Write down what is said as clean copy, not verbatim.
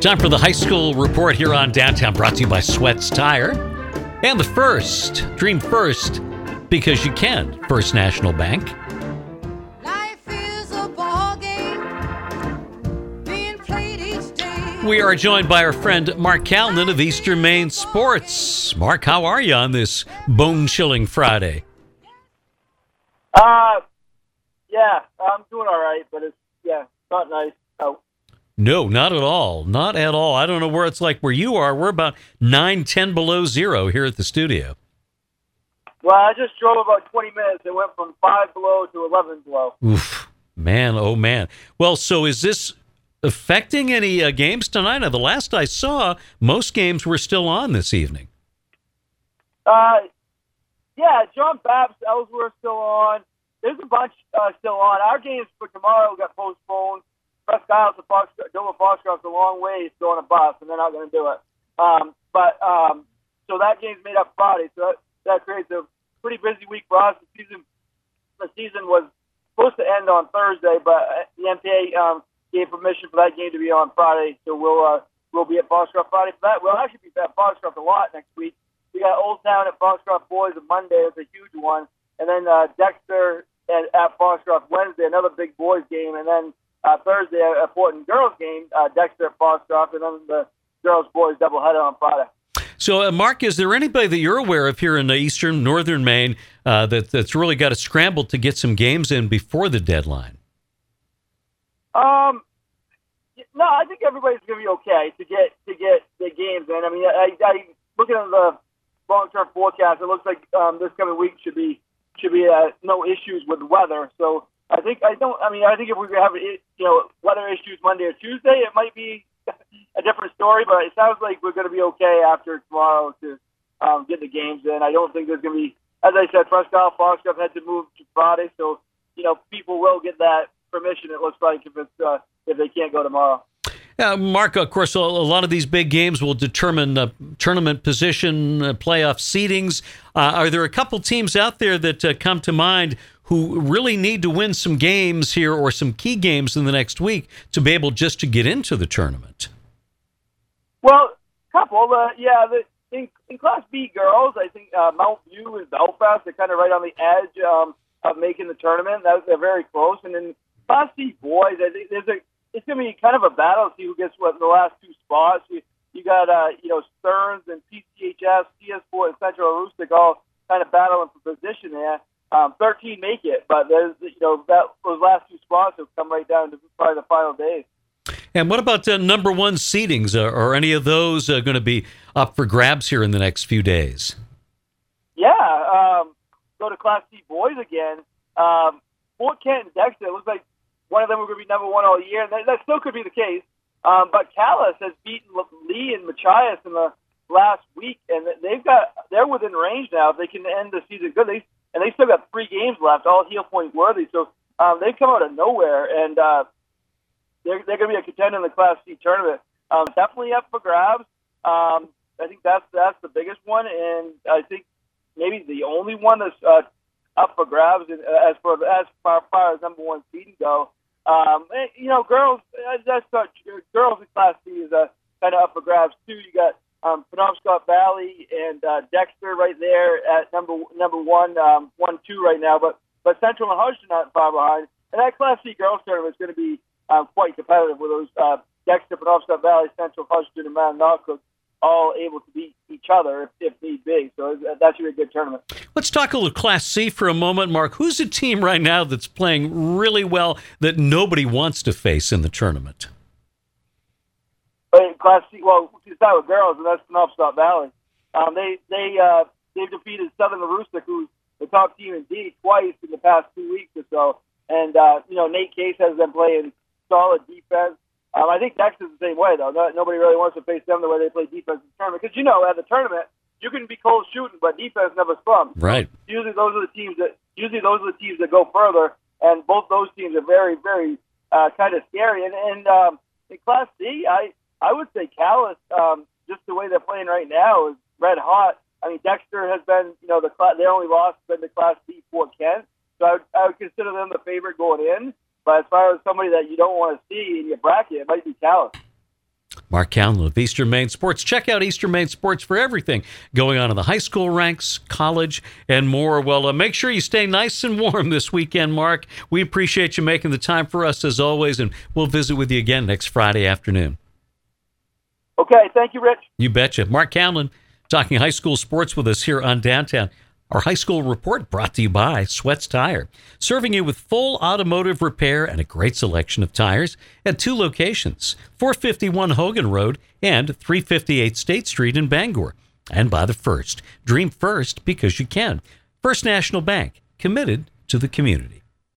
Time for the high school report here on Downtown, brought to you by Sweats Tire. And the first, dream first, because you can. First National Bank. Life is a ball game being played each day. We are joined by our friend Mark Callan of Eastern Maine Sports. Mark, how are you on this bone-chilling Friday? Yeah, I'm doing all right, but it's not nice. Oh. No, not at all. Not at all. I don't know where it's like where you are. We're about 9-10 below zero here at the studio. Well, I just drove about 20 minutes. It went from 5 below to 11 below. Oof, man, oh man. Well, so is this affecting any games tonight? Now, the last I saw, most games were still on this evening. Yeah, John Babs, Ellsworth still on. There's a bunch still on. Our games for tomorrow got postponed. Presque Isle to Dover Foxcroft's a long way to go on a bus, and they're not going to do it. So that game's made up Friday. So that creates a pretty busy week for us. The season was supposed to end on Thursday, but the MTA gave permission for that game to be on Friday. So we'll be at Foxcroft Friday for that. We'll actually be at Foxcroft a lot next week. We got Old Town at Foxcroft Boys on Monday. It's a huge one. And then Dexter at Foxcroft Wednesday, another big boys game. And then Thursday, a Portland girls game, Dexter at Foxcroft, and then the girls-boys doubleheader on Friday. So, Mark, is there anybody that you're aware of here in eastern, northern Maine that's really got to scramble to get some games in before the deadline? No, I think everybody's going to be okay to get the games in. I mean, I looking at the long-term forecast, it looks like this coming week should be no issues with weather. So I think if we have weather issues Monday or Tuesday, it might be a different story. But it sounds like we're going to be okay after tomorrow to get the games in. I don't think there's going to be, as I said, Presque Isle, Foxcroft had to move to Friday, so people will get that permission. It looks like if they can't go tomorrow. Mark, of course, a lot of these big games will determine tournament position, playoff seedings. Are there a couple teams out there that come to mind who really need to win some games here or some key games in the next week to be able just to get into the tournament? Well, a couple. In Class B girls, I think Mount View and Belfast are kind of right on the edge of making the tournament. They're very close. And in Class C boys, I think it's going to be kind of a battle to see who gets the last two spots. You got Stearns and PCHS, CS4, and Central Aroostook all kind of battling for position there. 13 make it, but there's those last two spots will come right down to probably the final days. And what about number one seedings? Are any of those going to be up for grabs here in the next few days? Yeah, go to Class C boys again. Fort Kent and Dexter, it looks like one of them are going to be number one all year, and that still could be the case. But Calais has beaten Lee and Machias in the last week, and they're within range now. If they can end the season good, and they still got 3 games left, all heel point worthy. So they've come out of nowhere, and they're going to be a contender in the Class C tournament. Definitely up for grabs. I think that's the biggest one, and I think maybe the only one that's up for grabs as far as number one seeding go. Girls, girls in Class C is kind of up for grabs too. You got Penobscot Valley and Dexter right there at number 1, 1-2 right now. But Central and Hodgson not far behind. And that Class C girls tournament is going to be quite competitive with those Dexter, Penobscot Valley, Central, Hodgson, and Mount Knockhook all able to beat each other if need be. So that should be a good tournament. Let's talk a little Class C for a moment, Mark. Who's a team right now that's playing really well that nobody wants to face in the tournament? Class C, well, we start with girls, and that's Penobscot Valley. They've defeated Southern Aroostook, who's the top team in D, twice in the past 2 weeks or so. And, Nate Case has them playing solid defense. I think Dexter's the same way, though. Nobody really wants to face them the way they play defense in the tournament. Because, at the tournament, you can be cold shooting, but defense never slumps. Right. Usually those are the teams that go further, and both those teams are very, very kind of scary. And in Class C, I would say Calais, just the way they're playing right now, is red hot. I mean, Dexter has been, their only loss has been to Class B Fort Kent. So I would consider them the favorite going in. But as far as somebody that you don't want to see in your bracket, it might be Calais. Mark Callen of Eastern Maine Sports. Check out Eastern Maine Sports for everything going on in the high school ranks, college, and more. Well, make sure you stay nice and warm this weekend, Mark. We appreciate you making the time for us as always, and we'll visit with you again next Friday afternoon. Okay, thank you, Rich. You betcha. Mark Callen talking high school sports with us here on Downtown. Our high school report brought to you by Sweats Tire, serving you with full automotive repair and a great selection of tires at 2 locations, 451 Hogan Road and 358 State Street in Bangor. And by the First. Dream first because you can. First National Bank, committed to the community.